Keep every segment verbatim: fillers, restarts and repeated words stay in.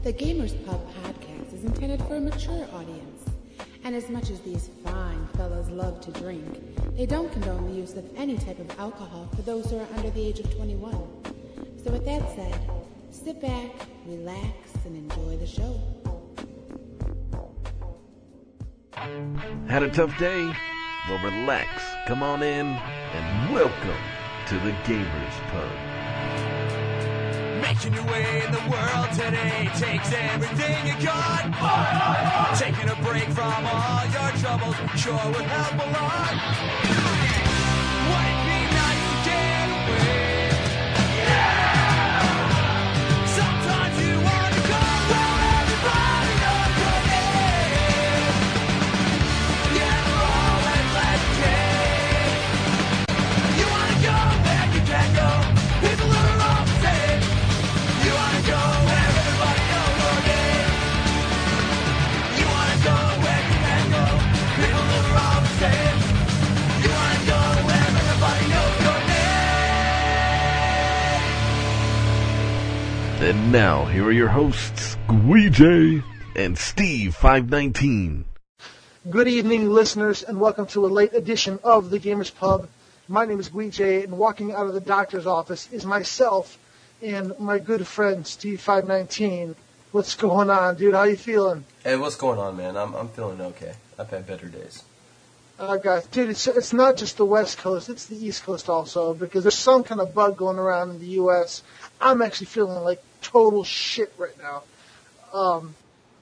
The Gamers Pub podcast is intended for a mature audience, and as much as these fine fellows love to drink, they don't condone the use of any type of alcohol for those who are under the age of twenty-one. So with that said, sit back, relax, and enjoy the show. Had a tough day? Well, relax, come on in, and welcome to the Gamers Pub. Making your way in the world today takes everything you got. Taking a break from all your troubles sure would help a lot. Would it be nice to get away? Yeah! Sometimes you want to go where everybody knows your name. Yeah, we're always let's take. You want to go where you can't go. People that are all the same. You wanna go where everybody knows your name. You wanna go where you can go. People that are all the same. You wanna go where everybody knows your name. And now, here are your hosts, Squeejay and Steve five nineteen. Good evening, listeners, and welcome to a late edition of the Gamers Pub. My name is Squeejay, and walking out of the doctor's office is myself and my good friend Steve five nineteen. What's going on, dude? How you feeling? Hey, what's going on, man? I'm I'm feeling okay. I've had better days. Uh, guys, dude, it's it's not just the West Coast; it's the East Coast also, because there's some kind of bug going around in the U S I'm actually feeling like total shit right now. Um,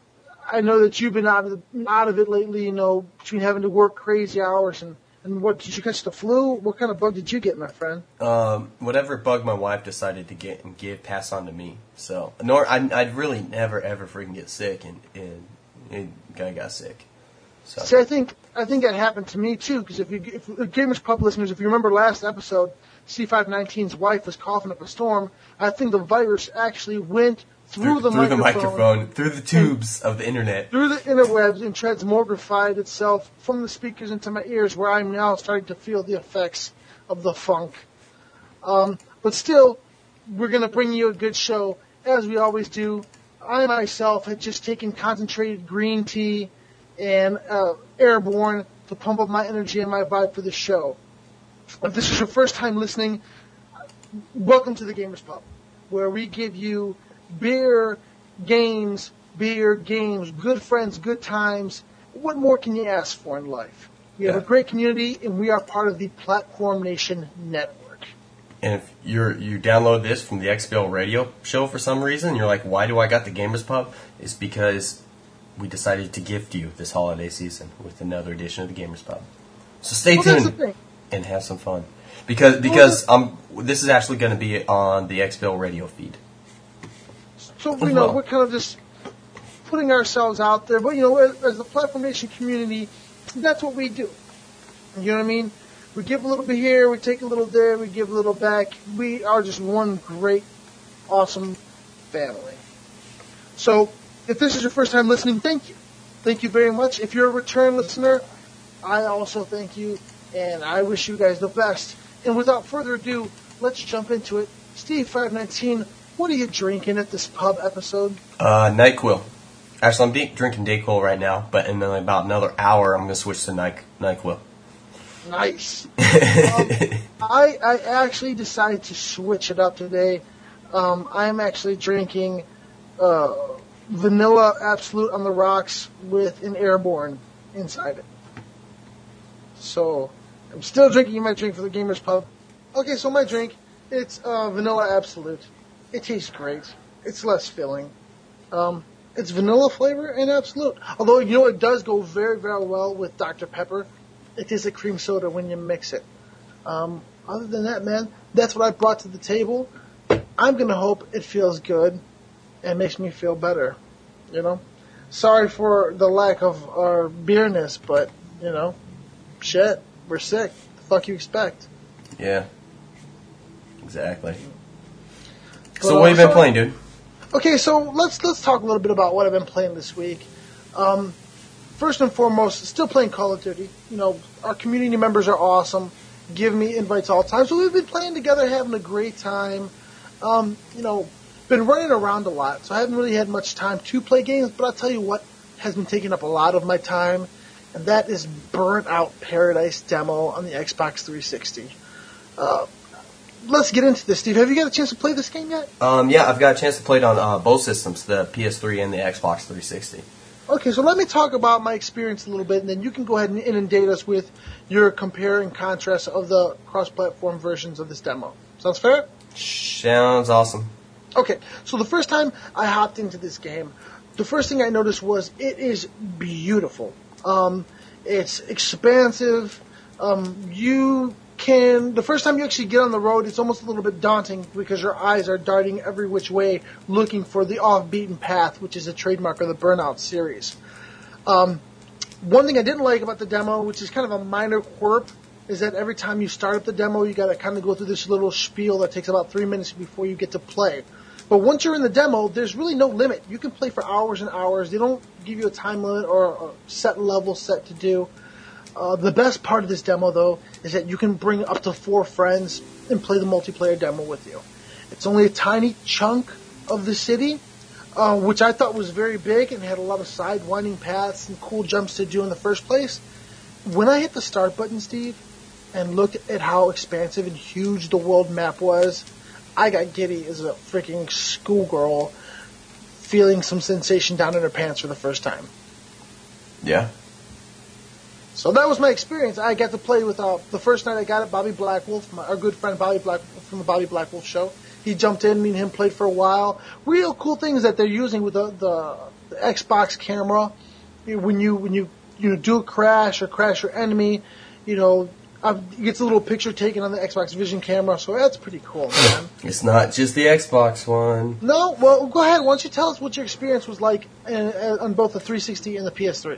I know that you've been out of the, out of it lately. You know, between having to work crazy hours and. And what, did you catch the flu? What kind of bug did you get, my friend? Um, whatever bug my wife decided to get and give, pass on to me. So, nor I'd, I'd really never ever freaking get sick, and and, and guy got sick. So. See, I think I think that happened to me too. Because if you, if Gamers Pub listeners, if you remember last episode, C five nineteen's wife was coughing up a storm. I think the virus actually went through, through, the, through microphone, the microphone, through the tubes of the internet, through the interwebs, and transmogrified itself from the speakers into my ears, where I'm now starting to feel the effects of the funk. Um, but still, we're going to bring you a good show, as we always do. I myself had just taken concentrated green tea and uh, Airborne to pump up my energy and my vibe for the show. If this is your first time listening, welcome to the Gamers Pub, where we give you beer, games, beer, games, good friends, good times. What more can you ask for in life? We have Yeah. a great community, and we are part of the Platform Nation Network. And if you're you download this from the X B L radio show for some reason, you're like, why do I got the Gamers Pub? It's because we decided to gift you this holiday season with another edition of the Gamers Pub. So stay Well, that's tuned the thing. and have some fun. Because because um this is actually going to be on the X B L radio feed. So, you know, Well. we're kind of just putting ourselves out there. But, you know, as, as the Platform Nation community, that's what we do. You know what I mean? We give a little bit here, we take a little there, we give a little back. We are just one great, awesome family. So, if this is your first time listening, thank you. Thank you very much. If you're a return listener, I also thank you, and I wish you guys the best. And without further ado, let's jump into it. Steve five nineteen, what are you drinking at this pub episode? Uh, NyQuil. Actually, I'm de- drinking Dayquil right now, but in about another hour, I'm going to switch to Ny- NyQuil. Nice. um, I I actually decided to switch it up today. Um, I'm actually drinking uh, vanilla Absolute on the rocks with an Airborne inside it. So I'm still drinking my drink for the Gamers Pub. Okay, so my drink, it's uh, vanilla Absolute. It tastes great. It's less filling. Um, it's vanilla flavor and Absolute. Although, you know, it does go very, very well with Doctor Pepper. It tastes like cream soda when you mix it. Um, other than that, man, that's what I brought to the table. I'm going to hope it feels good and makes me feel better, you know? Sorry for the lack of our beerness, but, you know, shit, we're sick. The fuck you expect? Yeah. Exactly. But, So what have you uh, been so- playing, dude? Okay, so let's let's talk a little bit about what I've been playing this week. Um, first and foremost, still playing Call of Duty. You know, our community members are awesome. Give me invites all the time. So we've been playing together, having a great time. Um, you know, been running around a lot, so I haven't really had much time to play games, but I'll tell you what has been taking up a lot of my time, and that is Burnout Paradise demo on the Xbox three sixty. Uh, let's get into this, Steve. Have you got a chance to play this game yet? Um, yeah, I've got a chance to play it on uh, both systems, the P S three and the Xbox three sixty. Okay, so let me talk about my experience a little bit, and then you can go ahead and inundate us with your compare and contrast of the cross-platform versions of this demo. Sounds fair? Sounds awesome. Okay, so the first time I hopped into this game, the first thing I noticed was it is beautiful. Um, it's expansive. Um, you can, the first time you actually get on the road, it's almost a little bit daunting because your eyes are darting every which way looking for the off-beaten path, which is a trademark of the Burnout series. Um, one thing I didn't like about the demo, which is kind of a minor quirk, is that every time you start up the demo, you got to kind of go through this little spiel that takes about three minutes before you get to play. But once you're in the demo, there's really no limit. You can play for hours and hours. They don't give you a time limit or a set level set to do. Uh, the best part of this demo, though, is that you can bring up to four friends and play the multiplayer demo with you. It's only a tiny chunk of the city, uh, which I thought was very big and had a lot of side winding paths and cool jumps to do in the first place. When I hit the start button, Steve, and looked at how expansive and huge the world map was, I got giddy as a freaking schoolgirl feeling some sensation down in her pants for the first time. Yeah. So that was my experience. I got to play with, uh, the first night I got it, Bobby Blackwolf, my, our good friend Bobby Black from the Bobby Blackwolf show. He jumped in, me and him played for a while. Real cool things that they're using with the, the, the Xbox camera. When you, when you, you know, do a crash or crash your enemy, you know, uh, it gets a little picture taken on the Xbox Vision camera, so that's pretty cool, man. It's not just the Xbox one. No, well, go ahead. Why don't you tell us what your experience was like in, uh, on both the three sixty and the P S three?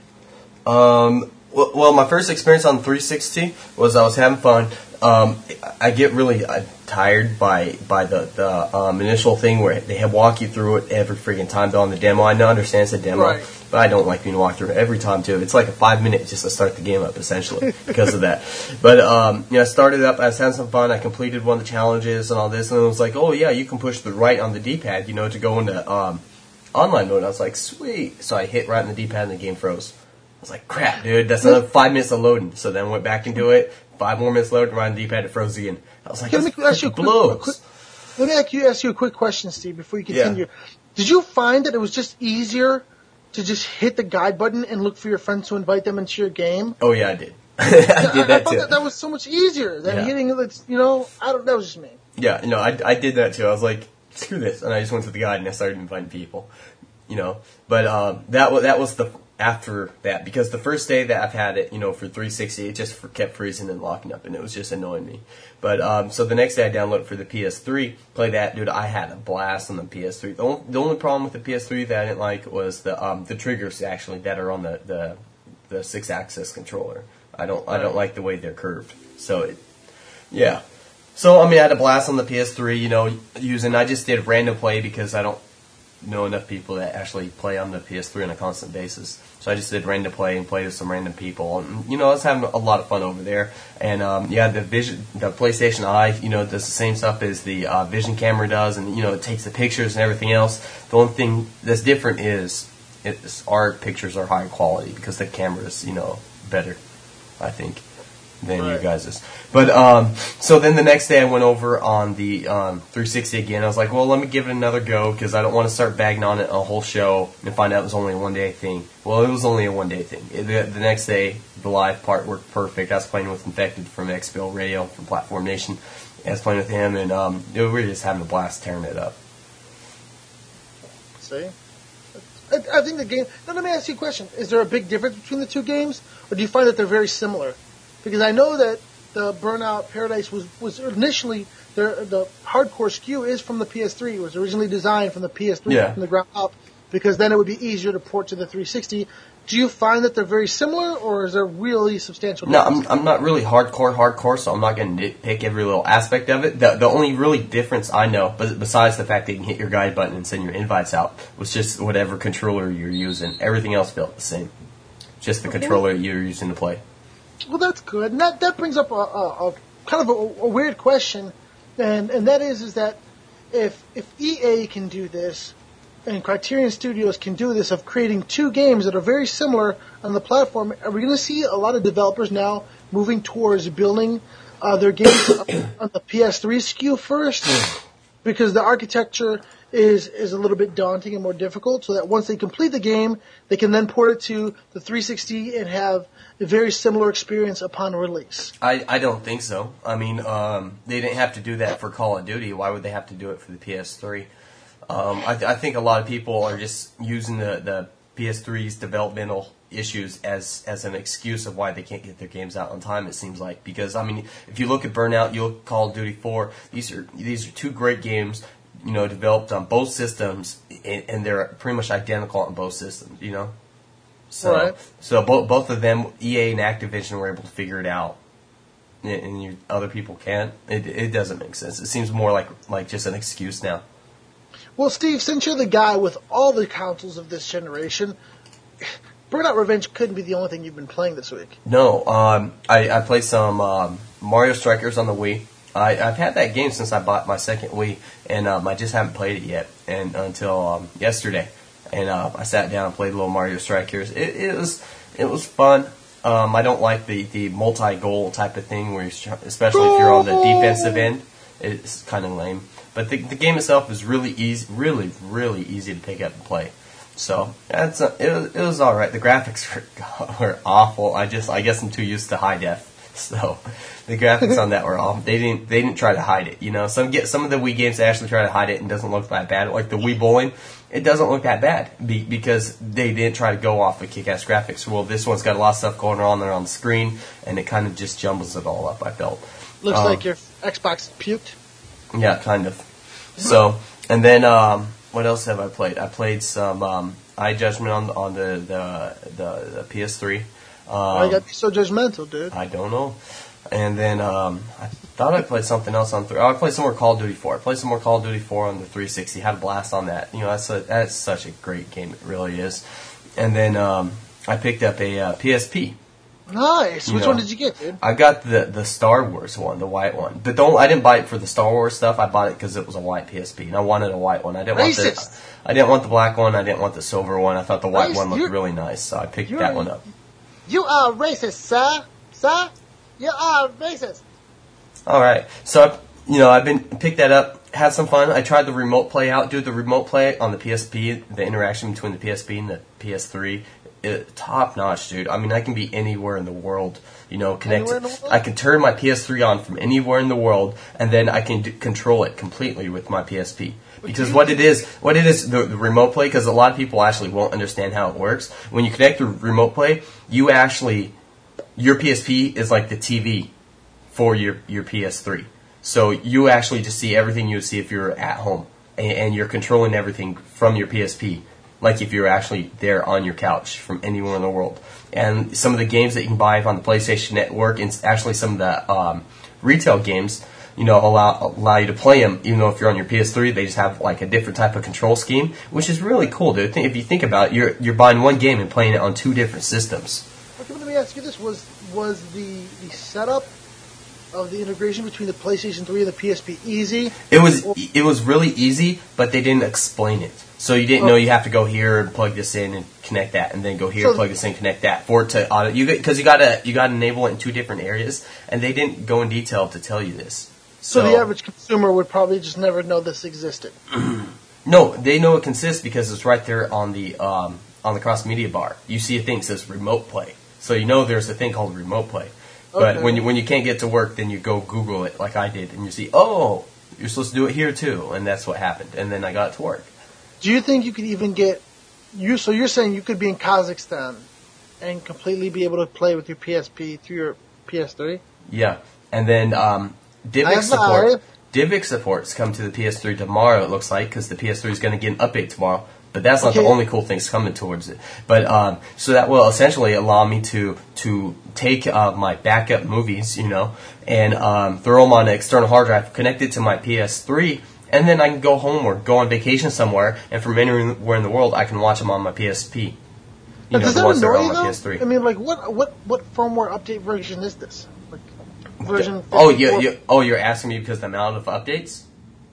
Um, well, well, my first experience on three sixty was I was having fun. Um, I get really uh, tired by by the the um, initial thing where they have walk you through it every freaking time. Though on the demo, I know understand it's a demo, right, but I don't like being walked through it every time too. It's like a five minute just to start the game up essentially because of that. But um, you know, I started up. I was having some fun. I completed one of the challenges and all this, and it was like, oh yeah, you can push the right on the D-pad, you know, to go into um, online mode. And I was like, sweet. So I hit right on the D-pad and the game froze. I was like, crap, dude, that's another five minutes of loading. So then I went back into it. Five more minutes loading, right on the D-pad, it froze again. I was like, let me ask you a quick, a quick, let me ask you, ask you a quick question, Steve, before you continue. Yeah. Did you find that it was just easier to just hit the guide button and look for your friends to invite them into your game? Oh, yeah, I did. I did that I, I thought too. That, that was so much easier than yeah. hitting, you know, I don't, that was just me. Yeah, you know, I, I did that too. I was like, screw this. And I just went to the guide and I started inviting people, you know. But um, that, was, that was the... after that, because the first day that I've had it, you know, for three sixty, it just kept freezing and locking up, and it was just annoying me. But, um, so the next day I downloaded it for the P S three, play that, dude, I had a blast on the P S three. The only, the only problem with the P S three that I didn't like was the, um, the triggers, actually, that are on the, the, the six-axis controller. I don't, I don't like the way they're curved. So, it, yeah. So, I mean, I had a blast on the P S three, you know, using, I just did random play because I don't know enough people that actually play on the P S three on a constant basis. So I just did random play and played with some random people. And, you know, I was having a lot of fun over there. And, um, yeah, the Vision, the PlayStation Eye, you know, does the same stuff as the uh, Vision camera does. And, you know, it takes the pictures and everything else. The only thing that's different is it's, our pictures are higher quality because the camera is, you know, better, I think, than right. you guys's. But, um, so then the next day I went over on the um, three sixty again. I was like, well, let me give it another go because I don't want to start bagging on it a whole show and find out it was only a one-day thing. Well, it was only a one-day thing. It, the, the next day, the live part worked perfect. I was playing with Infected from X P L Radio from Platform Nation. I was playing with him, and um, we were just having a blast tearing it up. See? I, I think the game... Now, let me ask you a question. Is there a big difference between the two games, or do you find that they're very similar? Because I know that the Burnout Paradise was, was initially, the the hardcore S K U is from the P S three. It was originally designed from the P S three yeah. from the ground up, because then it would be easier to port to the three sixty. Do you find that they're very similar, or is there really substantial difference? No, I'm, I'm not really hardcore, hardcore, so I'm not going to nitpick every little aspect of it. The, the only really difference I know, besides the fact that you can hit your guide button and send your invites out, was just whatever controller you're using. Everything else felt the same. Just the okay. controller you're using to play. Well, that's good. And that, that brings up a, a, a kind of a, a weird question, and and that is is that if if E A can do this, and Criterion Studios can do this of creating two games that are very similar on the platform, are we going to see a lot of developers now moving towards building uh, their games on the P S three S K U first? Because the architecture is is a little bit daunting and more difficult, so that once they complete the game, they can then port it to the three sixty and have a very similar experience upon release. I, I don't think so. I mean, um, they didn't have to do that for Call of Duty. Why would they have to do it for the P S three? Um, I, th- I think a lot of people are just using the, the P S three's developmental issues as as an excuse of why they can't get their games out on time. It seems like, because I mean, if you look at Burnout, you look at Call of Duty four. These are these are two great games, you know, developed on both systems, and, and they're pretty much identical on both systems. You know, so Right. so both both of them, E A and Activision, were able to figure it out, and, and you, other people can't. It it doesn't make sense. It seems more like like just an excuse now. Well, Steve, since you're the guy with all the consoles of this generation, Burnout Revenge couldn't be the only thing you've been playing this week. No, um, I, I played some um, Mario Strikers on the Wii. I, I've had that game since I bought my second Wii, and um, I just haven't played it yet, and until um, yesterday. And uh, I sat down and played a little Mario Strikers. It, it was it was fun. Um, I don't like the, the multi-goal type of thing, where you're, especially if you're on the defensive end. It's kind of lame. But the, the game itself is really easy, really, really easy to pick up and play. So that's a, it. Was, it was all right. The graphics were, were awful. I just, I guess, I'm too used to high def. So the graphics on that were off. They didn't, they didn't try to hide it. You know, some get some of the Wii games they actually try to hide it and it doesn't look that bad. Like the Wii Bowling, it doesn't look that bad be, because they didn't try to go off of kick-ass graphics. Well, this one's got a lot of stuff going on there on the screen, and it kind of just jumbles it all up. I felt. Looks Um, like your Xbox puked. Yeah, kind of. So, and then um, what else have I played? I played some um, Eye Judgment on on the the, the, the P S three. Um, Why you got to be so judgmental, dude? I don't know. And then um, I thought I played something else on three. Oh, I played some more Call of Duty four. I played some more Call of Duty four on the three sixty. Had a blast on that. You know, that's a, that's such a great game. It really is. And then um, I picked up a uh, P S P. Nice. You Which know, one did you get, dude? I got the the Star Wars one, the white one. But don't I didn't buy it for the Star Wars stuff. I bought it because it was a white P S P, and I wanted a white one. I didn't want the Racist. I didn't want the black one. I didn't want the silver one. I thought the white Racist. one looked You're- really nice, so I picked you're- that one up. You are racist, sir. Sir? You are racist. All right, so I, you know I've been picked that up, had some fun. I tried the remote play out, dude. The remote play on the P S P, the interaction between the P S P and the P S three, it, top notch, dude. I mean, I can be anywhere in the world. You know, connect. Anywhere in the world? I can turn my P S three on from anywhere in the world, and then I can d- control it completely with my P S P. Because what it is, what it is, the, the remote play. Because a lot of people actually won't understand how it works. When you connect the remote play, you actually, your P S P is like the T V for your your P S three. So you actually just see everything you would see if you were at home, and, and you're controlling everything from your P S P, like if you're actually there on your couch from anywhere in the world. And some of the games that you can buy on the PlayStation Network, and actually some of the um, retail games, you know, allow allow you to play them. Even though if you're on your P S three, they just have like a different type of control scheme, which is really cool, dude. If you think about it, you're you're buying one game and playing it on two different systems. Okay, let me ask you this: Was was the the setup of the integration between the PlayStation three and the P S P easy? It was it was really easy, but they didn't explain it. So you didn't know you have to go here and plug this in and connect that, and then go here, So- plug this in, connect that for it to auto. You because you gotta you gotta enable it in two different areas, and they didn't go in detail to tell you this. So the average consumer would probably just never know this existed. No, they know it consists because it's right there on the um, on the cross media bar. You see a thing that says remote play, so you know there's a thing called remote play. But Okay. when you when you can't get to work, then you go Google it like I did, and you see, oh, you're supposed to do it here too, and that's what happened. And then I got it to work. Do you think you could even get you? So you're saying you could be in Kazakhstan and completely be able to play with your P S P through your P S three? Yeah, and then um, Divic High support. five. Divic supports come to the P S three tomorrow. It looks like because the P S three is going to get an update tomorrow. But that's not Okay. the only cool things coming towards it. But um, so that will essentially allow me to to take uh, my backup movies, you know, and um, throw them on an external hard drive, connect it to my P S three, and then I can go home or go on vacation somewhere, and from anywhere in the world, I can watch them on my P S P. You Now, know, does the that ones that are annoy on you my though? P S three. I mean, like what what what firmware update version is this? Like version? Oh, yeah, fifty-four? yeah. Oh, you're asking me because the amount of updates?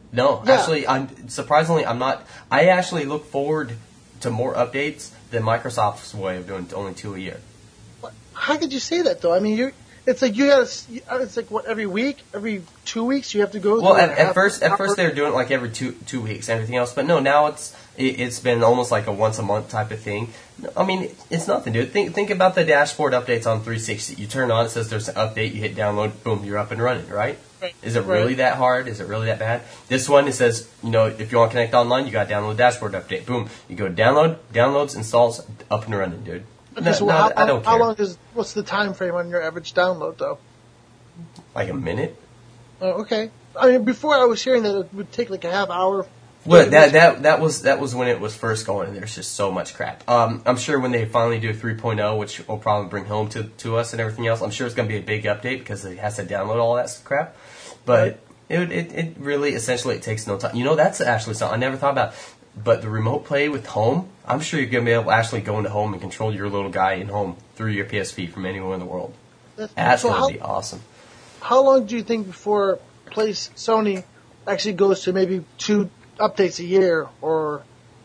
No, Yeah. actually, I'm surprisingly I'm not. I actually look forward to more updates than Microsoft's way of doing only two a year. How could you say that though? I mean, you it's like you got to. It's like what every week, every two weeks you have to go. Well, through at, a at half first, at hour- first they were doing it like every two two weeks, and everything else. But no, now it's it, it's been almost like a once a month type of thing. I mean, it's nothing, dude. Think think about the dashboard updates on three sixty. You turn on, it says there's an update. You hit download, boom, you're up and running, right? Right. Is it Right. really that hard? Is it really that bad? This one, it says, you know, if you want to connect online, you got to download dashboard update. Boom, you go download, downloads, installs, up and running, dude. Okay, No, so no, how, I don't how care. long is what's the time frame on your average download though? Like a minute? Oh, okay. I mean, before I was hearing that it would take like a half hour. Well, that that that was that was when it was first going, and there's just so much crap. Um, I'm sure when they finally do three point oh, which will probably bring home to, to us and everything else, I'm sure it's going to be a big update because it has to download all that crap. But Right. it, it it really essentially it takes no time. You know, that's actually something I never thought about. But the remote play with home, I'm sure you're going to be able to actually go into home and control your little guy in home through your P S P from anywhere in the world. That's, That's so going how, to be awesome. how long do you think before place Sony actually goes to maybe two updates a year or?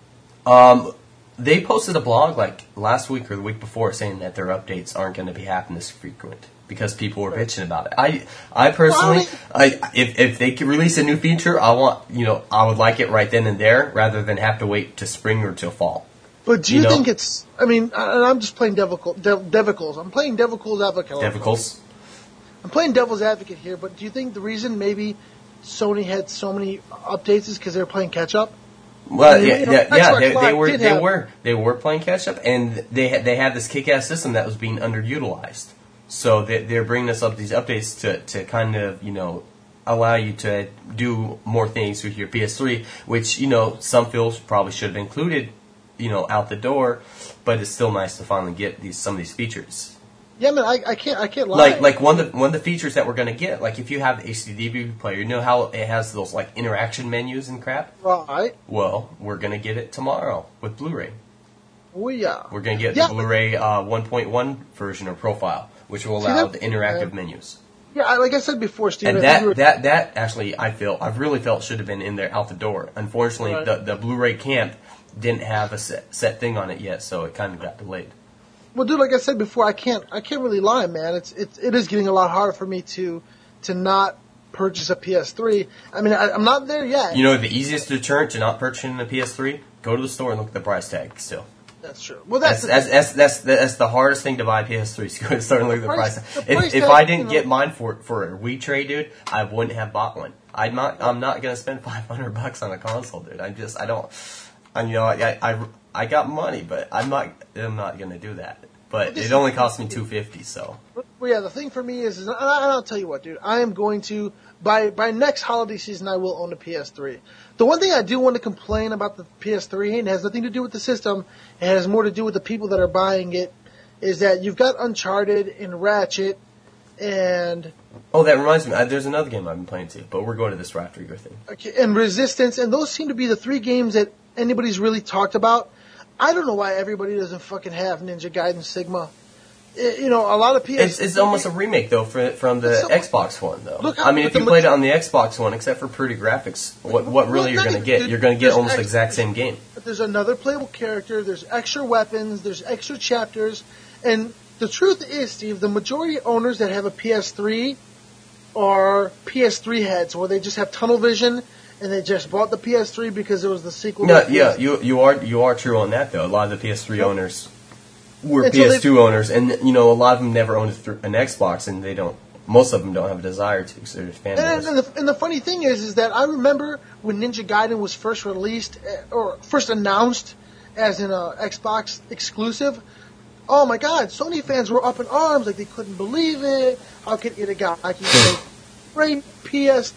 Um, they posted a blog like last week or the week before saying that their updates aren't going to be happening this frequent because people were bitching about it. I, I personally, I if if they could release a new feature, I want you know I would like it right then and there rather than have to wait to spring or till fall. But do You you, know? think it's? I mean, and I'm just playing devil, dev, Devicles. I'm playing Devil's advocate. Devicles. I'm playing devil's advocate here, but do you think the reason maybe Sony had so many updates is because they were playing catch up? Well, I mean, yeah, you know, yeah, yeah Xbox they, they Live were did they have- were they were playing catch up, and they had, they had this kick-ass system that was being underutilized. So they, they're bringing us up these updates to, to kind of you know allow you to do more things with your P S three, which you know some feel probably should have included, you know, out the door, but it's still nice to finally get these some of these features. Yeah, man, I, I can't I can't lie. Like like one of the one of the features that we're gonna get, like if you have the H D D V D player, you know how it has those like interaction menus and crap. right. Well, we're gonna get it tomorrow with Blu-ray. Oh yeah. We're going to get Yeah, the Blu-ray uh, one point one version or profile, which will See, allow that- the interactive uh, menus. Yeah, I- like I said before, Steve. And I think that, you were- that, that actually, I feel, I've really felt should have been in there out the door. Unfortunately, Right. the, the Blu-ray camp didn't have a set, set thing on it yet, so it kind of got delayed. Well, dude, like I said before, I can't I can't really lie, man. It's it's it is getting a lot harder for me to to not purchase a P S three. I mean, I, I'm not there yet. You know, the easiest deterrent to not purchasing a P S three, go to the store and look at the price tag still. That's true. Well, that's That's, that's, that's, that's, that's the hardest thing to buy a P S three. So go to the store and look at the price- price the tag. price If, if tag, I you didn't know- get mine for for a Wii trade, dude, I wouldn't have bought one. I'm not. I'm not gonna spend five hundred bucks on a console, dude. I just. I don't. I you know. I, I I got money, but I'm not. I'm not gonna do that. But it only cost me two fifty. So Well, yeah, the thing for me is, is and, I, and I'll tell you what, dude. I am going to by by next holiday season, I will own a P S three. The one thing I do want to complain about the P S three, and it has nothing to do with the system, it has more to do with the people that are buying it, is that you've got Uncharted and Ratchet, and oh, that reminds me. I, there's another game I've been playing too, but we're going to this right after your thing. okay, and Resistance, and those seem to be the three games that anybody's really talked about. I don't know why everybody doesn't fucking have Ninja Gaiden Sigma. I- you know, a lot of P S. It's, it's almost a remake though for, from the So- Xbox One though. Look how- I mean, if the you played it maj- on the Xbox One, except for pretty graphics, what what really Well, you're not going to even- get? You're going to get there's almost the ex- exact same game. But there's another playable character, there's extra weapons, there's extra chapters, and the truth is, Steve, the majority of owners that have a P S three are P S three heads, where they just have tunnel vision, and they just bought the P S three because it was the sequel. No, to yeah, P S- you you are you are true on that though. A lot of the P S three Yep. owners were And so P S two they- owners, and you know a lot of them never owned a th- an Xbox, and they don't. Most of them don't have a desire to because they're fan And, base. and, the, and the funny thing is, is that I remember when Ninja Gaiden was first released, eh, or first announced as an uh, Xbox exclusive. Oh my God, Sony fans were up in arms, like they couldn't believe it. How could Itagaki say, great P S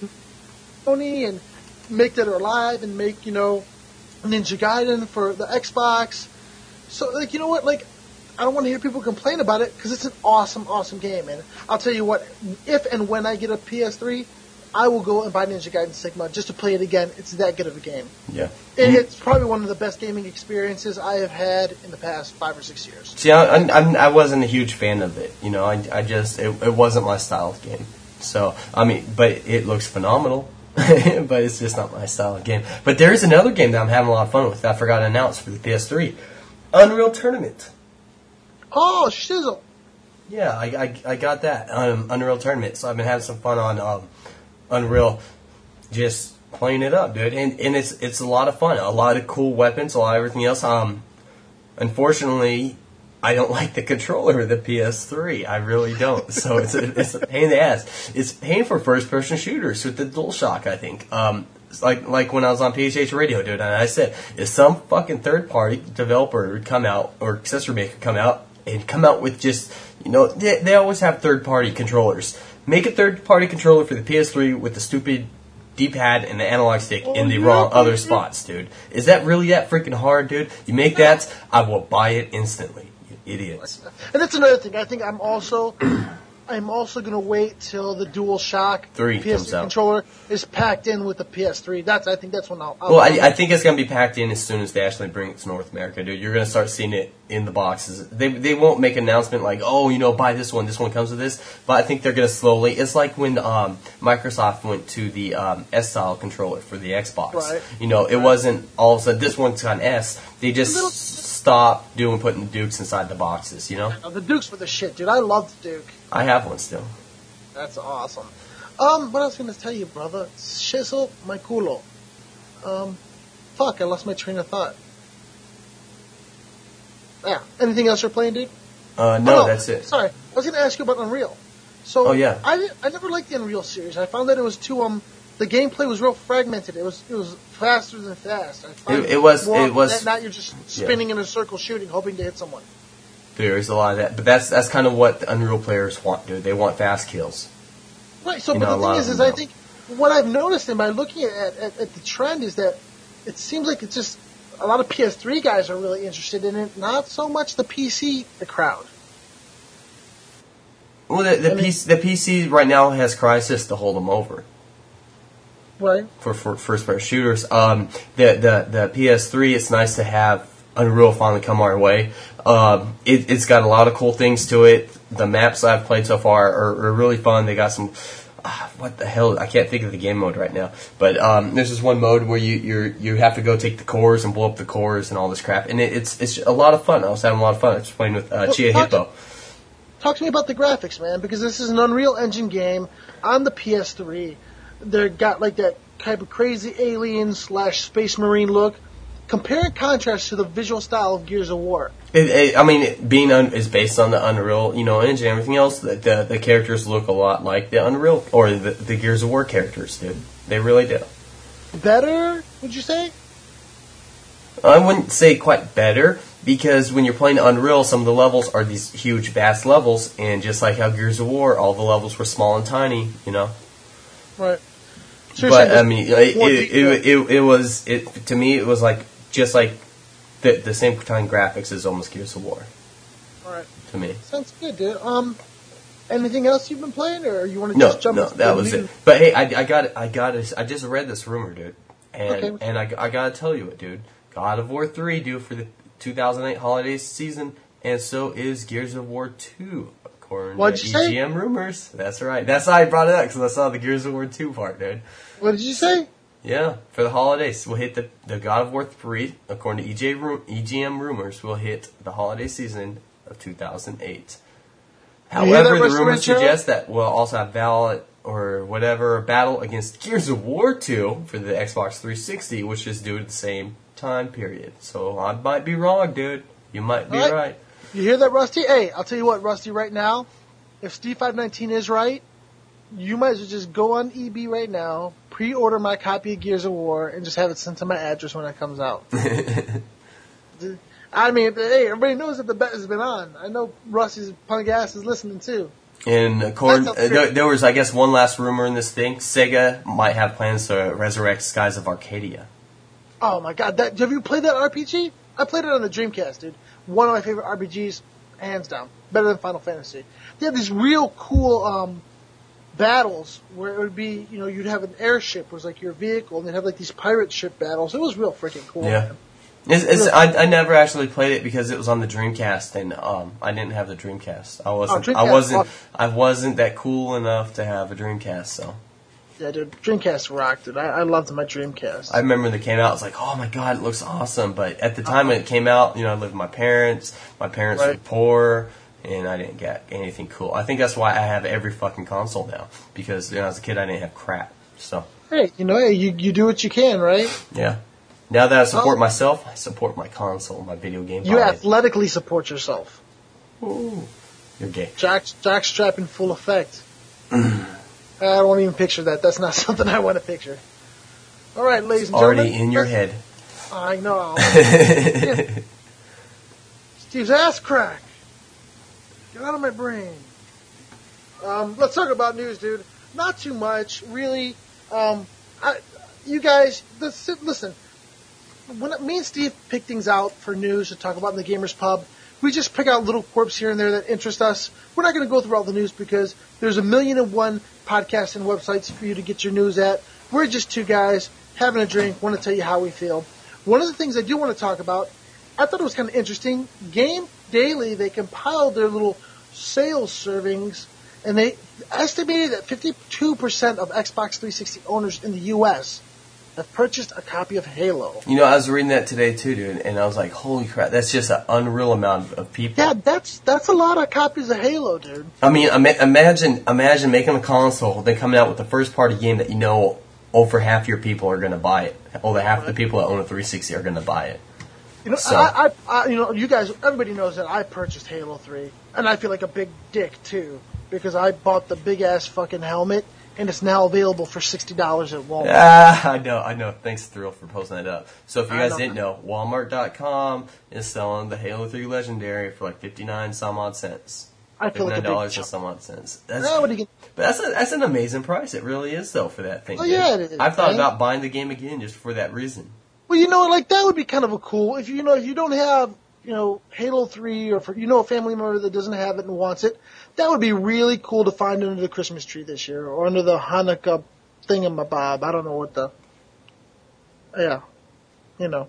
Sony and make that alive and make, you know, Ninja Gaiden for the Xbox. So, like, you know what, like, I don't want to hear people complain about it because it's an awesome, awesome game. And I'll tell you what, if and when I get a P S three, I will go and buy Ninja Gaiden Sigma just to play it again. It's that good of a game. Yeah. And it's probably one of the best gaming experiences I have had in the past five or six years. See, I, I, I wasn't a huge fan of it. You know, I, I just it, it wasn't my style of game. So I mean, but it looks phenomenal. but it's just not my style of game. But there is another game that I'm having a lot of fun with that I forgot to announce for the P S three. Unreal Tournament. Oh, shizzle. Yeah, I, I, I got that. Um, Unreal Tournament. So I've been having some fun on um, Unreal, just playing it up, dude. And, and it's it's a lot of fun. A lot of cool weapons, a lot of everything else. Um, unfortunately, I don't like the controller of the P S three. I really don't. So it's a, it's a pain in the ass. It's pain for first-person shooters with the DualShock, I think. Um, it's like like when I was on P H H Radio, dude, and I said, if some fucking third-party developer would come out, or accessory maker come out, and come out with just, you know, they, they always have third-party controllers. Make a third-party controller for the P S three with the stupid D-pad and the analog stick oh, in the yeah, wrong yeah. other spots, dude. Is that really that freaking hard, dude? You make that, I will buy it instantly. Idiots. And that's another thing. I think I'm also, I'm also gonna wait till the DualShock three P S comes out. controller is packed in with the P S three. That's I think that's when I'll. I'll Well, I, I think it's gonna be packed in as soon as they actually bring it to North America, dude. You're gonna start seeing it in the boxes. They they won't make an announcement like, oh, you know, buy this one. This one comes with this. But I think they're gonna slowly. It's like when um, Microsoft went to the um, S-style controller for the Xbox. Right. You know, it Right. wasn't all of a sudden this one's got an S. They just Little- stopped doing putting the Dukes inside the boxes. You know, Oh, the Dukes were the shit, dude. I love the Duke. I have one still. That's awesome. Um, what I was gonna tell you, brother, shizzle my culo. Um, fuck, I lost my train of thought. Yeah. Anything else you're playing, dude? Uh, no, Oh, that's it. Sorry, I was gonna ask you about Unreal. So, Oh, yeah. I didn't- I never liked the Unreal series. I found that it was too um. The gameplay was real fragmented. It was it was faster than fast. I find It- it was- more it was- that now you're just spinning in a circle, shooting, hoping to hit someone. There is a lot of that, but that's that's kind of what the Unreal players want, dude. They want fast kills. Right. So, You but know, a the lot thing of is, is them I don't. think what I've noticed, and by looking at, at at the trend, is that it seems like it's just a lot of P S three guys are really interested in it, not so much the P C the crowd. Well, the, the I mean- P C, the P C right now has Crysis to hold them over Right. for, for first-person shooters. Um, the, the the P S three, it's nice to have Unreal finally come our way. Um, it, it's got a lot of cool things to it. The maps I've played so far are, are really fun. They got some. Ah, what the hell? I can't think of the game mode right now. But um, there's this one mode where you you're, you have to go take the cores and blow up the cores and all this crap, and it, it's it's a lot of fun. I was having a lot of fun. I was playing with uh, Well, Chia talk- Hippo. Talk to me about the graphics, man, because this is an Unreal Engine game on the P S three. They got like that type of crazy alien slash space marine look. Compare and contrast to the visual style of Gears of War. It, it, I mean, it, being un, is based on the Unreal, you know, engine and everything else. The, the the characters look a lot like the Unreal or the, the Gears of War characters, dude. They really do. Better, would you say? I wouldn't say quite better because when you're playing Unreal, some of the levels are these huge, vast levels, and just like how Gears of War, all the levels were small and tiny, you know. Right. So you're But saying I mean, it more it, detail. it, it, it was it to me. It was like just like the the same kind of graphics as almost Gears of War All right. to me. Sounds good, dude. Um, anything else you've been playing, or you want to No, just jump? no, into that the was new- it. But hey, I, I got, I got, it. I just read this rumor, dude, and Okay. and I, I gotta tell you it, dude. God of War three due for the two thousand eight holiday season, and so is Gears of War two, according What'd to you say? E G M rumors. That's right. That's why I brought it up because I saw the Gears of War two part, dude. What did you say? Yeah, for the holidays, we'll hit the the God of War three, according to E J ru- E G M rumors, will hit the holiday season of two thousand eight. You hear that, However, the Russ rumors Ranchero? suggest that we'll also have Valorant or whatever battle against Gears of War two for the Xbox three sixty, which is due at the same time period. So I might be wrong, dude. You might be All right. right. You hear that, Rusty? Hey, I'll tell you what, Rusty. Right now, if Steve five nineteen is right, you might as well just go on E B right now, pre-order my copy of Gears of War, and just have it sent to my address when it comes out. I mean, hey, everybody knows that the bet has been on. I know Rusty's punk ass is listening too. And according, That's uh, a- there, there was, I guess, one last rumor in this thing. Sega might have plans to resurrect Skies of Arcadia. Oh my god, that have you played that R P G? I played it on the Dreamcast, dude. One of my favorite R P Gs, hands down. Better than Final Fantasy. They had these real cool um, battles where it would be, you know, you'd have an airship was like your vehicle, and they'd have like these pirate ship battles. It was real freaking cool. Yeah. man. It's, it's, I, I never actually played it because it was on the Dreamcast, and um, I didn't have the Dreamcast. I wasn't. Oh, Dreamcast, I wasn't. awesome. I wasn't that cool enough to have a Dreamcast. So. Yeah, dude, Dreamcast rocked, dude. I, I loved my Dreamcast. I remember when they came out, I was like, oh my god, it looks awesome. But at the time when it came out, you know, I lived with my parents. My parents Right. were poor, and I didn't get anything cool. I think that's why I have every fucking console now. Because when I was a kid, I didn't have crap. So, Hey, you know, hey, you, you do what you can, right? yeah. Now that I support Oh. myself, I support my console, my video game. You buy it. athletically support yourself. Ooh, you're gay. Jack, jockstrap in full effect. I don't even picture that. That's not something I want to picture. All right, ladies and Already gentlemen. in your let's- head. I know. Steve's ass crack. Get out of my brain. Um, let's talk about news, dude. Not too much, really. Um, I, you guys, this, listen. When me and Steve pick things out for news to talk about in the Gamers Pub, we just pick out little quirks here and there that interest us. We're not going to go through all the news because there's a million and one podcasts and websites for you to get your news at. We're just two guys having a drink, want to tell you how we feel. One of the things I do want to talk about, I thought it was kind of interesting. Game Daily, they compiled their little sales servings, and they estimated that fifty-two percent of Xbox three sixty owners in the U S have purchased a copy of Halo. You know, I was reading that today too, dude, and I was like, holy crap, that's just an unreal amount of people. Yeah, that's that's a lot of copies of Halo, dude. I mean, ima- imagine imagine making a console, then coming out with the first party game that you know over half your people are going to buy it. Over half the people that own a three sixty are going to buy it. You know, So- I, I, I, you know, you guys, everybody knows that I purchased Halo three, and I feel like a big dick too because I bought the big ass fucking helmet, and it's now available for sixty dollars at Walmart. Ah, I know, I know. Thanks, Thrill, for posting that up. So if you I guys know. didn't know, Walmart dot com is selling the Halo three Legendary for like fifty-nine some odd cents. I feel like a fifty-nine big dollars and chump. some odd cents. That's, Yeah, what do you get? but that's, a, that's an amazing price. It really is, though, for that thing. Oh, dude. yeah, it is, I've thought man. about buying the game again just for that reason. Well, you know, like that would be kind of a cool if you, you know if you don't have you know Halo three or for, you know a family member that doesn't have it and wants it, that would be really cool to find under the Christmas tree this year or under the Hanukkah thingamabob. I don't know what the yeah, you know.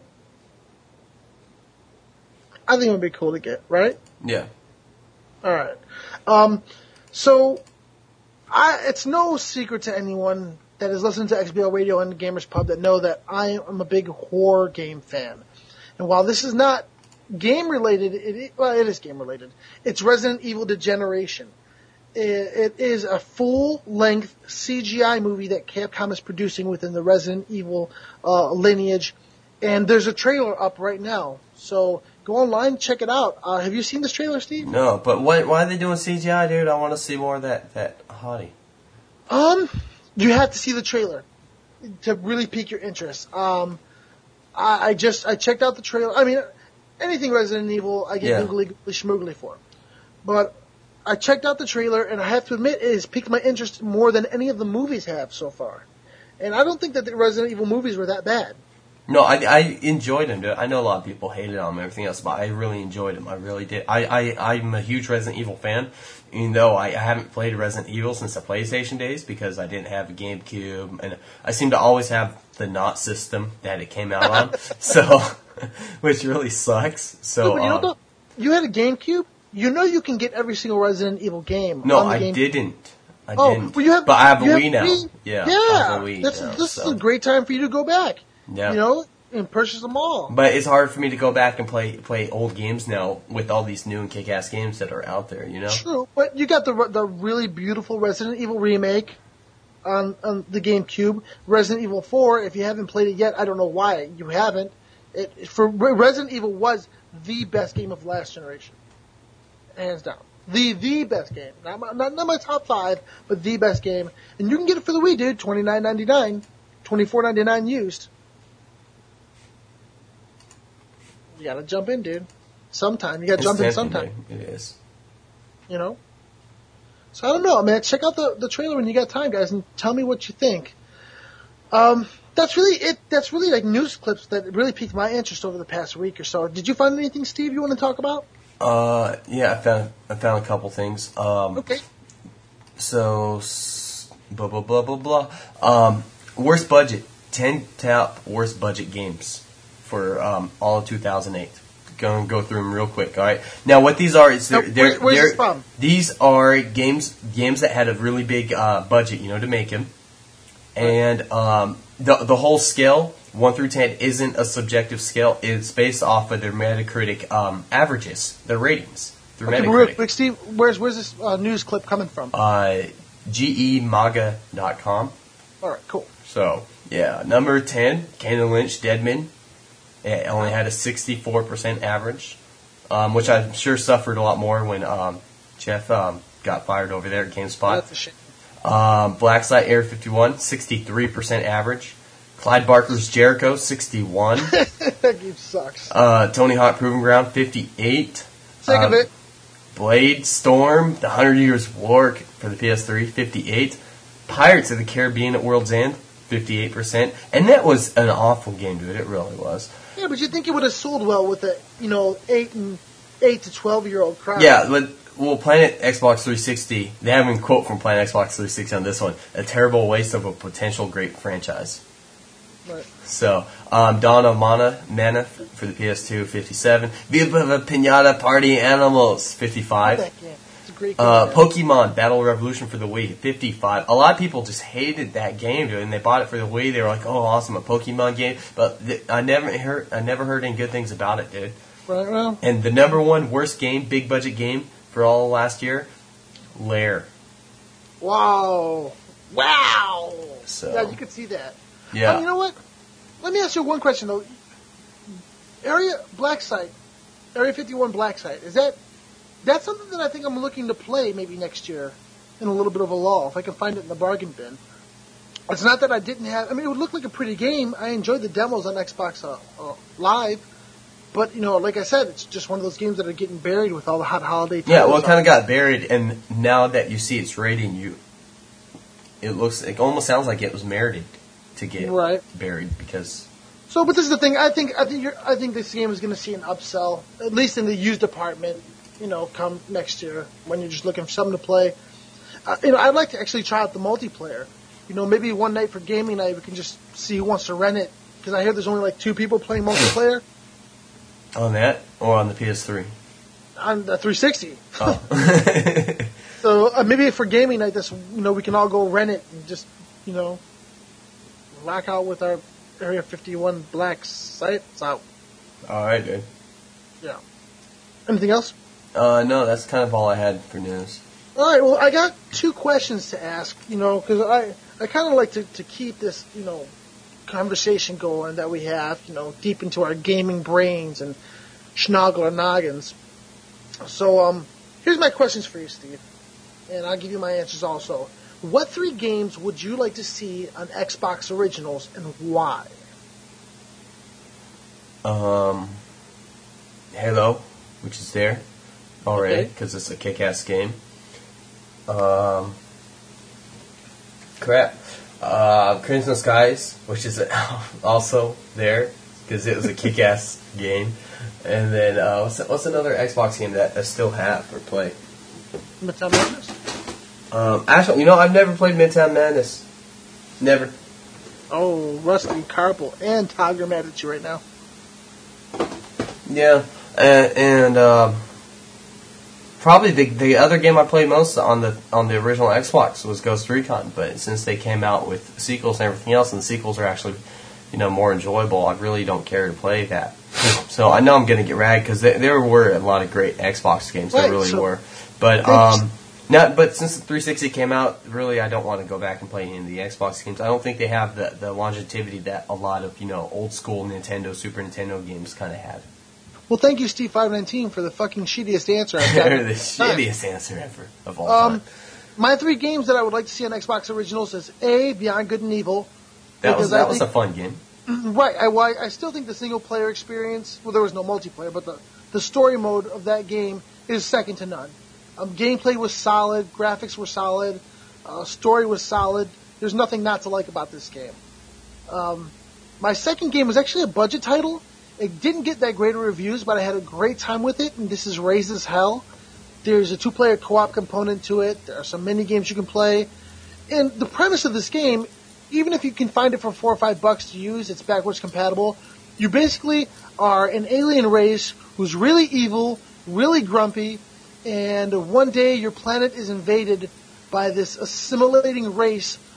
I think it would be cool to get, right? Yeah. All right. Um, so, I, it's no secret to anyone that is listening to X B L Radio and the Gamers Pub that know that I am a big horror game fan. And while this is not game related, it, it, well, it is game related. It's Resident Evil Degeneration. It, it is a full-length C G I movie that Capcom is producing within the Resident Evil uh, lineage. And there's a trailer up right now. So go online, check it out. Uh, have you seen this trailer, Steve? No, but why, why are they doing C G I, dude? I want to see more of that, that hottie. Um, you have to see the trailer to really pique your interest. Um, I, I just I checked out the trailer. I mean, anything Resident Evil, I get Yeah. googly googly schmoogly for. But I checked out the trailer, and I have to admit, it has piqued my interest more than any of the movies have so far. And I don't think that the Resident Evil movies were that bad. No, I, I enjoyed them, dude. I know a lot of people hated them and everything else, but I really enjoyed them. I really did. I, I, I'm a huge Resident Evil fan, even though I, I haven't played Resident Evil since the PlayStation days because I didn't have a GameCube, and I seem to always have the not system that it came out on, so, which really sucks. So, No, but you, know um, what? You had a GameCube. You know you can get every single Resident Evil game. no, on the I Game- didn't. I Oh, didn't. well, you have. but I have a you Wii now. Wii. Yeah, yeah. I have a Wii That's, now, this so. is a great time for you to go back. Yeah. You know, and purchase them all. But it's hard for me to go back and play play old games now with all these new and kick-ass games that are out there, you know? True, but you got the the really beautiful Resident Evil remake on on the GameCube. Resident Evil four. If you haven't played it yet, I don't know why you haven't. It for Resident Evil was the best game of last generation, hands down. The the best game, not my, not, not my top five, but the best game. And you can get it for the Wii, dude. twenty nine ninety nine, twenty four ninety nine used. You gotta jump in, dude. Sometime you gotta It's jump in tempting, sometime. dude. It is. You know. So I don't know, man. Check out the the trailer when you got time, guys, and tell me what you think. Um, that's really it. That's really like news clips that really piqued my interest over the past week or so. Did you find anything, Steve, you want to talk about? Uh, yeah, I found I found a couple things. Um, Okay. So, s- blah blah blah blah blah. Um, worst budget, ten top worst budget games for um, all of two thousand eight. Go and go through them real quick. All right. Now, what these are is they're, Now, they're, where- where's they're this from? these are games games that had a really big uh, budget, you know, to make them. And um, the the whole scale, one through ten, isn't a subjective scale. It's based off of their Metacritic um, averages, their ratings through Okay, but Metacritic. real quick, Steve, where's where's this uh, news clip coming from? Uh, G E maga dot com. All right, cool. So, yeah, number ten, Kane Lynch, Deadman. It only had a sixty-four percent average, um, which I'm sure suffered a lot more when um, Jeff um, got fired over there at GameSpot. That's a shame. Um, Blacksite Area fifty-one, sixty-three percent average. Clyde Barker's Jericho, sixty-one. That game sucks. uh, Tony Hawk Proving Ground, fifty-eight. Sick of Um, it. Blade Storm, The Hundred Years War for the P S three, fifty-eight. Pirates of the Caribbean at World's End, fifty-eight percent. And that was an awful game, dude. It really was. Yeah, but you think it would have sold well with a you know eight and eight to twelve year old crowd? Yeah, but well, Planet Xbox three sixty. They have a quote from Planet Xbox three sixty on this one: "A terrible waste of a potential great franchise." Right. So, um, Dawn of Mana, Mana for the P S two, fifty-seven. Viva the Pinata Party Animals, fifty-five. That game. It's a great game. Uh, man. Pokemon Battle Revolution for the Wii, fifty-five. A lot of people just hated that game, dude, and they bought it for the Wii. They were like, "Oh, awesome, a Pokemon game!" But th- I never heard, I never heard any good things about it, dude. Right, well, And the number one worst game, big budget game for all of last year, Lair. wow, wow. So Yeah, you could see that. yeah, Um, you know what? Let me ask you one question though. Area Black Site, Area fifty-one Black Site, is that that's something that I think I'm looking to play maybe next year in a little bit of a lull if I can find it in the bargain bin. It's not that I didn't have. I mean, it would look like a pretty game. I enjoyed the demos on Xbox uh, uh, Live, but you know, like I said, it's just one of those games that are getting buried with all the hot holiday. yeah. Well, it titles kind on of got buried, and now that you see its rating, you it looks, it almost sounds like it was merited to get Right. buried because. So, but this is the thing. I think I think you're, I think this game is going to see an upsell, at least in the used department. You know, come next year when you're just looking for something to play. Uh, you know, I'd like to actually try out the multiplayer. You know, maybe one night for gaming night we can just see who wants to rent it. Because I hear there's only like two people playing multiplayer On that or on the P S three? on the three sixty. Oh. So uh, maybe for gaming night, this you know we can all go rent it and just you know rock out with our Area fifty-one Black sites out. All right, dude. Yeah. Anything else? Uh, no, that's kind of all I had for news. All right. Well, I got two questions to ask. You know, because I I kind of like to, to keep this you know conversation going that we have. You know, deep into our gaming brains and schnoggle our noggins. So um, here's my questions for you, Steve, and I'll give you my answers also. What three games would you like to see on Xbox Originals and why? Um, Halo, which is there already Okay. because it's a kick-ass game. Um, crap. Uh, Crimson Skies, which is also there because it was a kick-ass game. And then uh, what's what's another Xbox game that I still have or play? Midtown Madness? Um, actually, you know, I've never played Midtown Madness. Never. Oh, Rusty Carpel and Tiger mad at you right now. Yeah, and, and um, probably the the other game I played most on the on the original Xbox was Ghost Recon. But since they came out with sequels and everything else, and the sequels are actually, you know, more enjoyable, I really don't care to play that. So I know I'm going to get ragged because there, there were a lot of great Xbox games. There Right, really so- were. But um, not. But since the three sixty came out, really, I don't want to go back and play any of the Xbox games. I don't think they have the the longevity that a lot of you know old school Nintendo, Super Nintendo games kind of had. Well, thank you, Steve five nineteen, for the fucking shittiest answer I've They're gotten. the shittiest answer ever of all Um, time. my three games that I would like to see on Xbox Originals is A, Beyond Good and Evil. That was because I that was a think- fun game. Right, I, well, I still think the single player experience, well, there was no multiplayer, but the, the story mode of that game is second to none. Um, gameplay was solid, graphics were solid, uh, story was solid. There's nothing not to like about this game. Um, my second game was actually a budget title. It didn't get that great of reviews, but I had a great time with it, and this is Raised as Hell. There's a two-player co-op component to it. There are some mini games you can play. And the premise of this game, even if you can find it for four or five bucks to use, it's backwards compatible. You basically are an alien race who's really evil, really grumpy, and one day your planet is invaded by this assimilating race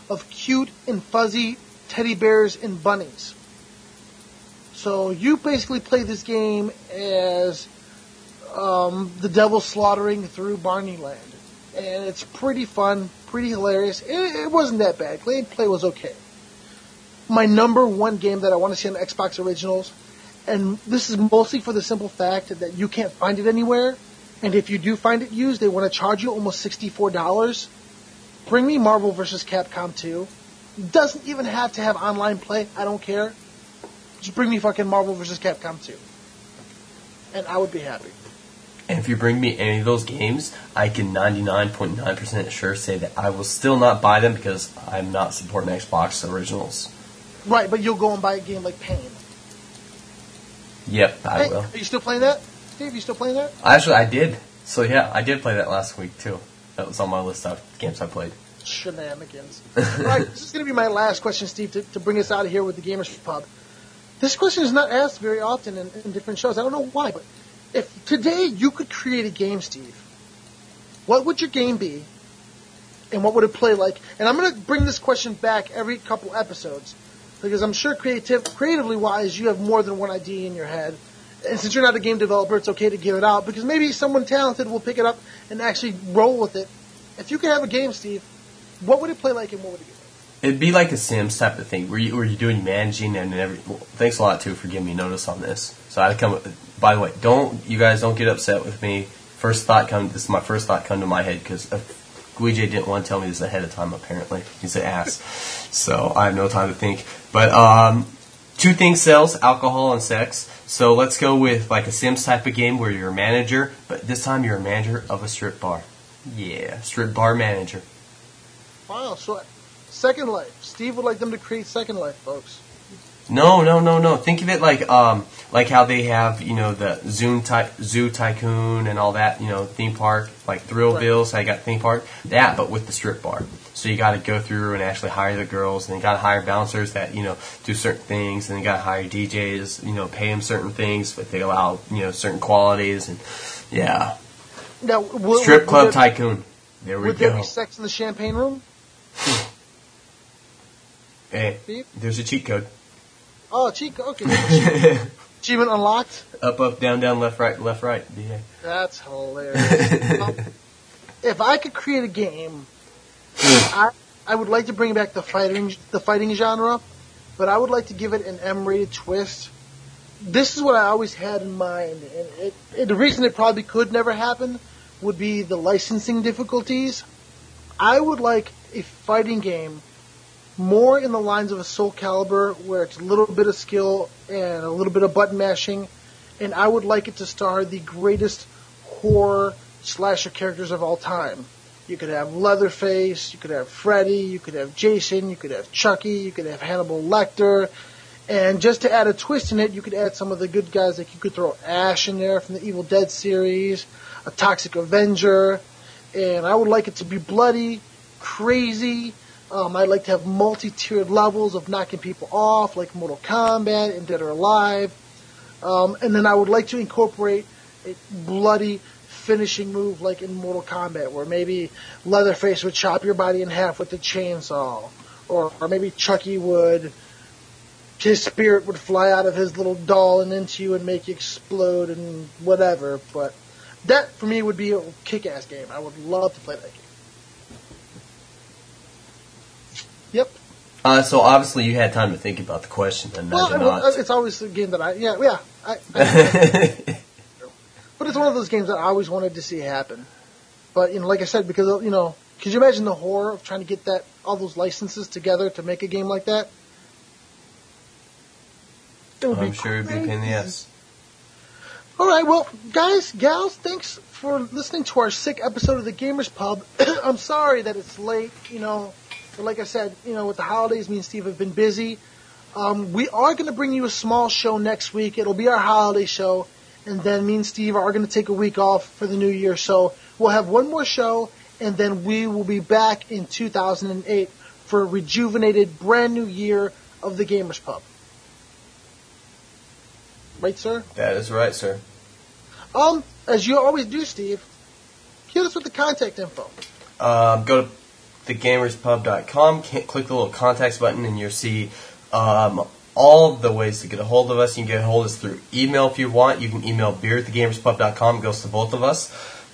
of cute and fuzzy teddy bears and bunnies. So you basically play this game as um, the devil slaughtering through Barney Land. And it's pretty fun, pretty hilarious. It, it wasn't that bad. Gameplay was okay. My number one game that I want to see on Xbox Originals, and this is mostly for the simple fact that you can't find it anywhere, and if you do find it used, they want to charge you almost sixty-four dollars. Bring me Marvel versus. Capcom two. Doesn't even have to have online play. I don't care. Just bring me fucking Marvel versus. Capcom two. And I would be happy. And if you bring me any of those games, I can ninety-nine point nine percent sure say that I will still not buy them because I'm not supporting Xbox Originals. Right, but you'll go and buy a game like Pain. Yep, I hey, will. Are you still playing that? Steve, you still playing that? Actually, I did. So yeah, I did play that last week too. That was on my list of games I played. Shenanigans. Alright, this is going to be my last question, Steve, to, to bring us out of here with the Gamers Pub. This question is not asked very often in, in different shows. I don't know why, but if today you could create a game, Steve, what would your game be, and what would it play like? And I'm going to bring this question back every couple episodes, because I'm sure creative, creatively wise, you have more than one idea in your head. And since you're not a game developer, it's okay to give it out, because maybe someone talented will pick it up and actually roll with it. If you could have a game, Steve, what would it play like and what would it be like? It'd be like a Sims type of thing, where, you, where you're doing managing and every. Well, thanks a lot too for giving me notice on this. So I come. By the way, don't you guys don't get upset with me. First thought come. This is my first thought come to my head because uh, Guije didn't want to tell me this ahead of time. Apparently, he's an ass. So I have no time to think. But um, two things sells: alcohol and sex. So let's go with like a Sims type of game where you're a manager, but this time you're a manager of a strip bar. Yeah, strip bar manager. Wow. So. Second Life. Steve would like them to create Second Life, folks. No, no, no, no. Think of it like um, like how they have, you know, the Zoom ty- Zoo Tycoon and all that, you know, theme park, like Thrillville, right. So you got theme park. That, but with the strip bar. So you got to go through and actually hire the girls, and you got to hire bouncers that, you know, do certain things, and you got to hire D Js, you know, pay them certain things, but they allow, you know, certain qualities, and yeah. Now, will, strip will, club will there, tycoon. There we would go. Would there be sex in the champagne room? Hey, Steve? There's a cheat code. Oh, cheat code. Okay. Achievement unlocked. Up, up, down, down, left, right, left, right. Yeah. That's hilarious. um, if I could create a game, I I would like to bring back the fighting the fighting genre, but I would like to give it an M-rated twist. This is what I always had in mind, and it, it, the reason it probably could never happen would be the licensing difficulties. I would like a fighting game more in the lines of a Soul Calibur, where it's a little bit of skill and a little bit of button mashing, and I would like it to star the greatest horror slasher characters of all time. You could have Leatherface, you could have Freddy, you could have Jason, you could have Chucky, you could have Hannibal Lecter, and just to add a twist in it, you could add some of the good guys, like you could throw Ash in there from the Evil Dead series, a Toxic Avenger, and I would like it to be bloody, crazy. Um, I'd like to have multi-tiered levels of knocking people off, like Mortal Kombat and Dead or Alive. Um, and then I would like to incorporate a bloody finishing move like in Mortal Kombat, where maybe Leatherface would chop your body in half with a chainsaw. Or, or maybe Chucky would, his spirit would fly out of his little doll and into you and make you explode and whatever. But that, for me, would be a kick-ass game. I would love to play that game. Yep. Uh, so obviously you had time to think about the question, and well, I did not. It's always a game that I, yeah, yeah. I, I, but it's one of those games that I always wanted to see happen. But, you know, like I said, because, you know, could you imagine the horror of trying to get that, all those licenses together to make a game like that? It would I'm be sure it'd be a pain in the ass. All right, well, guys, gals, thanks for listening to our sick episode of the Gamers Pub. I'm sorry that it's late, you know. But like I said, you know, with the holidays, me and Steve have been busy. Um, we are going to bring you a small show next week. It'll be our holiday show. And then me and Steve are going to take a week off for the new year. So we'll have one more show, and then we will be back in two thousand eight for a rejuvenated, brand new year of the Gamers Pub. Right, sir? That is right, sir. Um, as you always do, Steve, hit us with the contact info. Um, go to the gamers pub dot com. Click the little contacts button and you'll see um, all the ways to get a hold of us. You can get a hold of us through email if you want. You can email beer at the gamers pub dot com. It goes to both of us.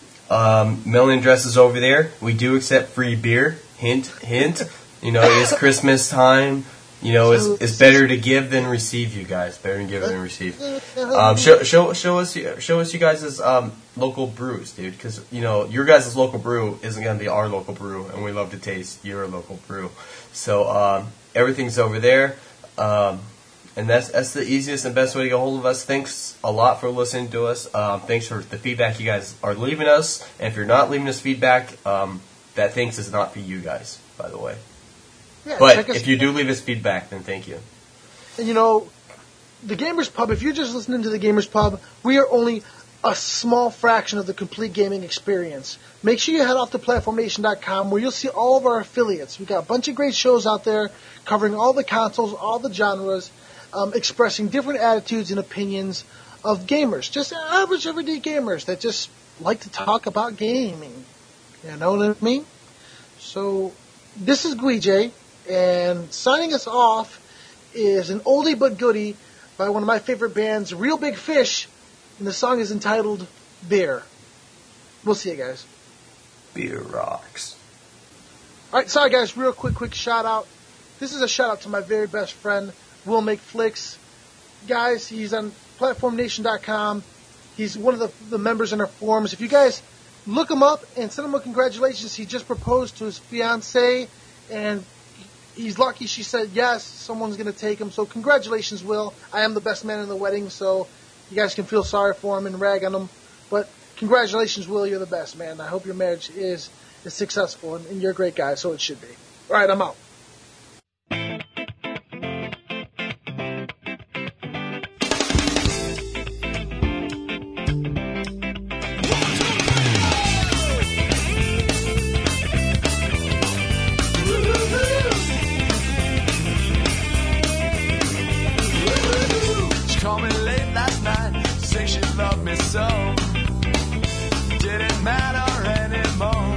Um, mailing address is over there. We do accept free beer. Hint, hint. You know, it's Christmas time. You know, it's, it's better to give than receive, you guys. Better to give than receive. Um, show, show, show us, show us you guys' um, local brews, dude. Because you know, your guys' local brew isn't gonna be our local brew, and we love to taste your local brew. So um, everything's over there, um, and that's that's the easiest and best way to get a hold of us. Thanks a lot for listening to us. Um, thanks for the feedback you guys are leaving us. And if you're not leaving us feedback, um, that thanks is not for you guys, by the way. Yeah, but if you do leave us feedback, then thank you. And you know, the Gamers Pub, if you're just listening to the Gamers Pub, we are only a small fraction of the complete gaming experience. Make sure you head off to platform nation dot com where you'll see all of our affiliates. We've got a bunch of great shows out there covering all the consoles, all the genres, um, expressing different attitudes and opinions of gamers. Just average, everyday gamers that just like to talk about gaming. You know what I mean? So, this is Guijay. And signing us off is an oldie but goodie by one of my favorite bands, Real Big Fish, and the song is entitled Beer. We'll see you guys. Beer rocks. Alright, sorry guys, real quick, quick shout out. This is a shout out to my very best friend, Will Make Flicks. Guys, he's on platform nation dot com. He's one of the, the members in our forums. If you guys look him up and send him a congratulations, he just proposed to his fiancée, and he's lucky she said yes, someone's going to take him. So congratulations, Will. I am the best man in the wedding, so you guys can feel sorry for him and rag on him. But congratulations, Will. You're the best, man. I hope your marriage is, is successful, and, and you're a great guy, so it should be. All right, I'm out. So, didn't matter anymore.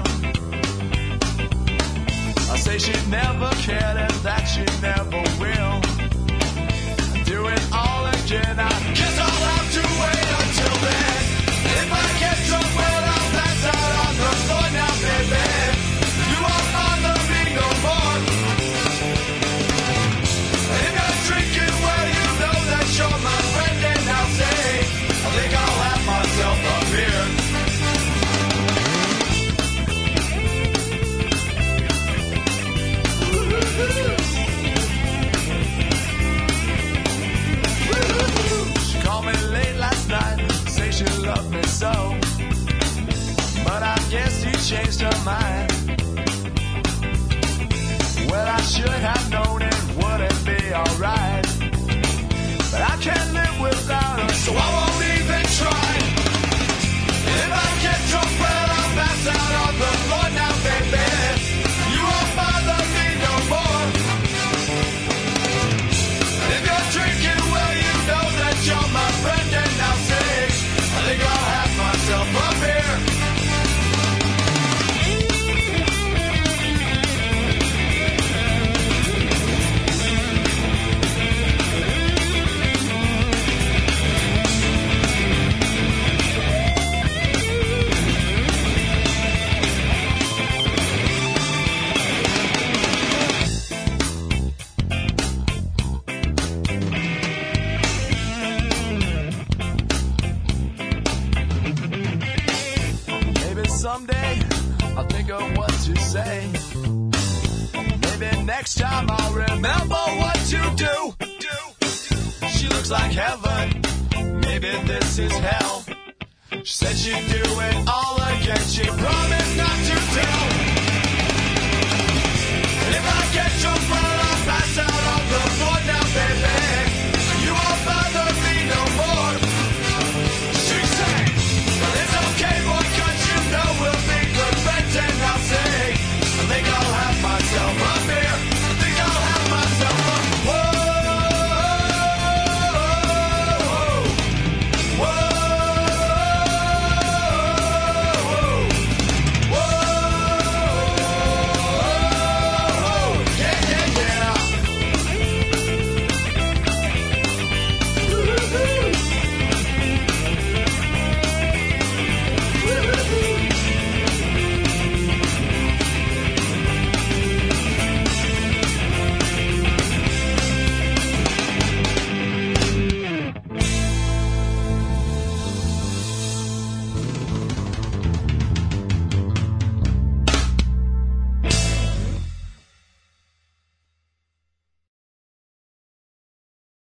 I say she never cared and that she never will. Do it all again, I guess I'll have to wait until then. If I get drunk, well, I'll pass out on the floor now, baby. You won't bother me no more. If you're drinking, well, you know that you're my friend, and I'll say, I think I'll have myself a beer. She called me late last night, say she loved me so, but I guess she changed her mind. Well, I should have known it wouldn't be alright, but I can't live without her, so I won't even try. If I get drunk, well, I'll pass out on the floor now, baby. You won't bother me no more. If you're drinking, well, you know that you're my friend, and I'll say, I think I'll have myself a beer. Someday I'll think of what to say. Maybe next time I'll remember what to do. She looks like heaven. Maybe this is hell. She said she'd do it all again. She promised not to tell.